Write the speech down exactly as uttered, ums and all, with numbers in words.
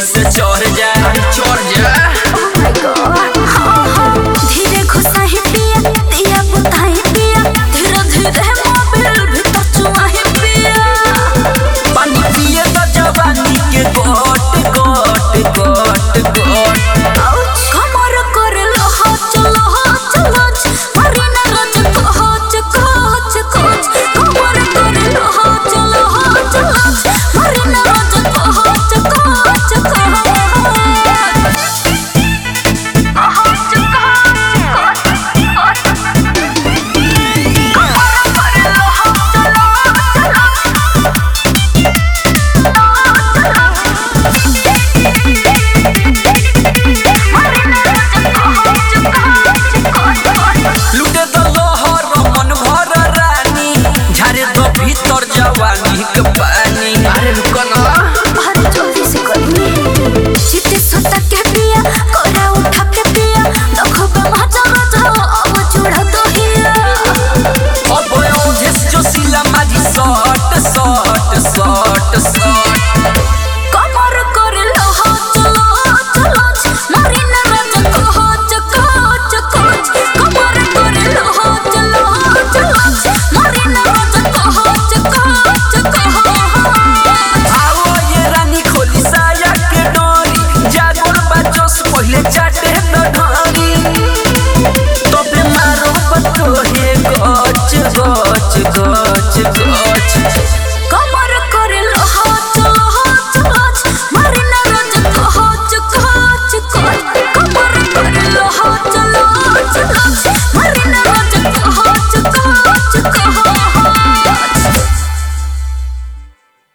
से चढ़ जा चढ़ जा धीरे घुसाही पिया दिया बुताही पिया धीरे धीरे मोबिल भीतर चुआही पिया पानी पिए तो जवानी के गोट गोट गोट गोट कमर करे लहा चलो चलो मरीना रज कोच कोच कोच कमर करे लहा चलो चलो मरीना रज कोच कोच कोच लुटे तो लोहर मन भर रानी झारे तो भीतर जवानी के पानी अरे रुको ना अरे जल्दी से करिए चिट्टे सुता के पिया कोरा उठा के पिया देखो पे मजा मजा अब चूड़ा तो हिया अब ओझेस जो सिला माजी शॉट शॉट शॉट शॉट कमर करे लहा चलो चलो मरीना रज कोच कोच कोच कमर करे लहा चलो चलो मरीना रज कोच कोच कोच आओ ये रानी खोली साया के डोरी जागोर बच्चों से पहले चाटे तो ढोरी तो पे मारो बतो है गोच गोच गोच गोच